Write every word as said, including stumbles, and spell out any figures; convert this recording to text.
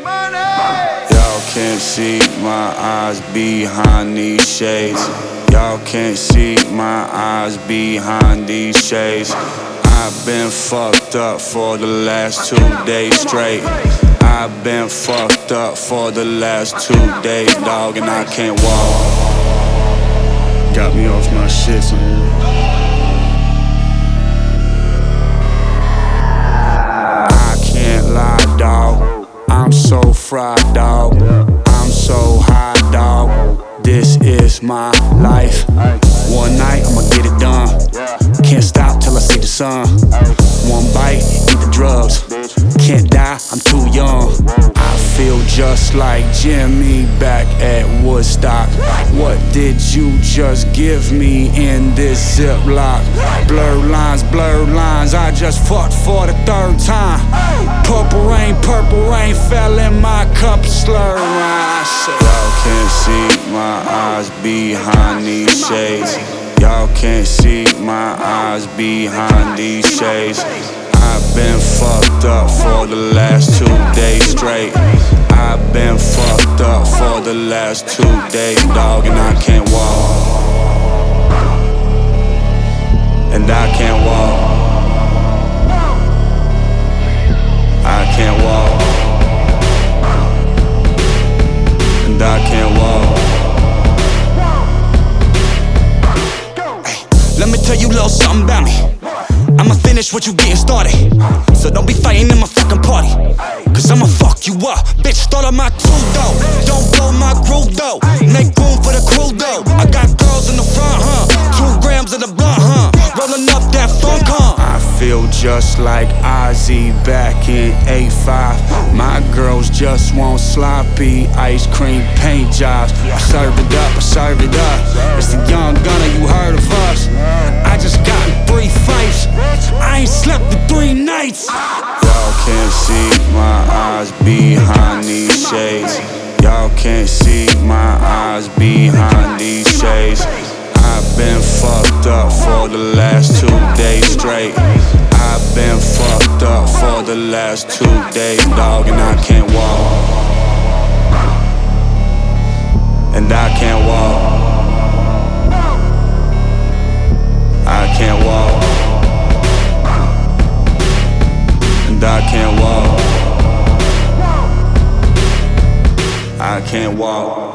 Y'all can't see my eyes behind these shades. Y'all can't see my eyes behind these shades. I've been fucked up for the last two days straight. I've been fucked up for the last two days, dog, and I can't walk. Got me off my shit, son. I can't lie, dog. I'm so fried, dog. I'm so high, dog. This is my life. One night, I'ma get it done. Can't stop till I see the sun. One bite, eat the drugs. Can't die, I'm too young. I feel just like Jimmy back at Woodstock. What did you just give me in this Ziploc? Blur lines, blur lines, I just fucked for the third time. Purple rain, purple rain fell in my cup, slur I said, y'all can't see my eyes behind these shades. Y'all can't see my eyes behind these shades. I've been fucked up for the last two days straight. I've been fucked up for the last two days, dog, and I can't walk. And I can't walk. I can't walk. And I can't walk. Hey, let me tell you a little something about me. I'ma finish what you getting started. So don't be fighting in my fucking party, cause I'ma fuck you up. Bitch, start on my two though. Don't blow my groove though. Make room for the crew though. I got girls in the front, huh? Two grams of the blunt, huh? Rolling up that funk, huh? I feel just like Ozzy back in eight five. My girls just want sloppy ice cream paint jobs. I serve it up, I serve it up. It's the young gunner, you heard of us. I just got in three fights. I ain't slept in three nights. Y'all can't see my eyes behind these shades. Y'all can't see my eyes behind these shades. I've been fucked up for the last two days straight. I've been fucked up for the last two days, dog, and I can't walk. And I can't walk. I can't walk. And I can't walk. I can't walk.